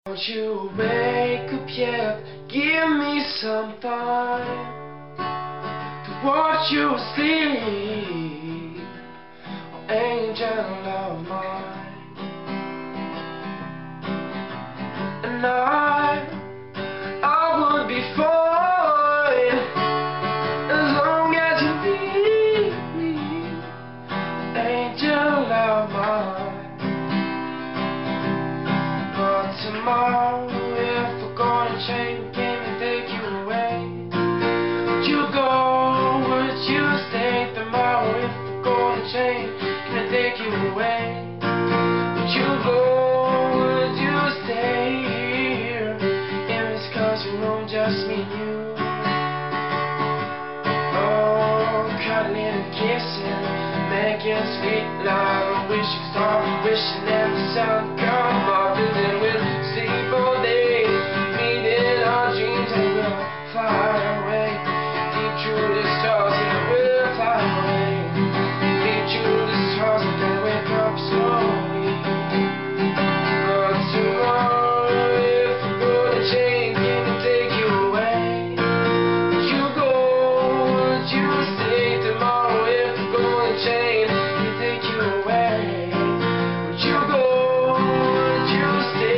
Won't you wake up yet? Give me some time to watch you sleep, oh, angel of mine. And I would be fine as long as you need me, angel of mine. Tomorrow, if we're gonna change the game and take you away, would you go, would you stay? Tomorrow, if we're gonna change, can I take you away? Would you go, would you stay here? If it's 'cause you know just me and you. Oh, cuddling and kissing, making sweet love. I wish you could start wishing that the sun come up. Fly away, deep through the stars, and we'll fly away. Deep through the stars, and then wake up slowly. But tomorrow, if we're gonna change, can I take you away? Would you go, would you stay? Tomorrow, if we're gonna change, can I take you away? Would you go, would you stay?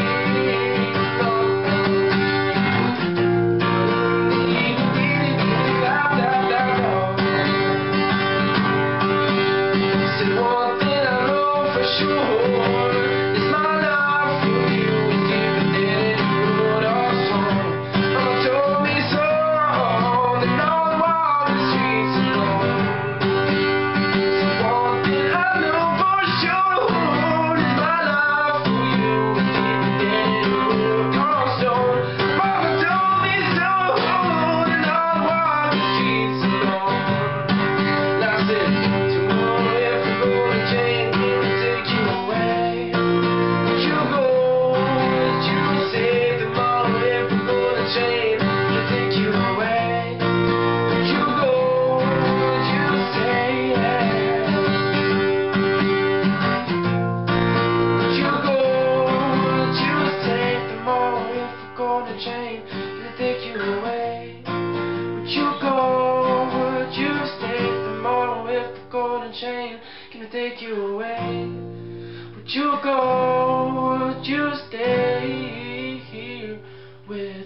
Chain, can I take you away? Would you go, would you stay? Tomorrow if we're gonna change, can I take you away? Would you go, would you stay here with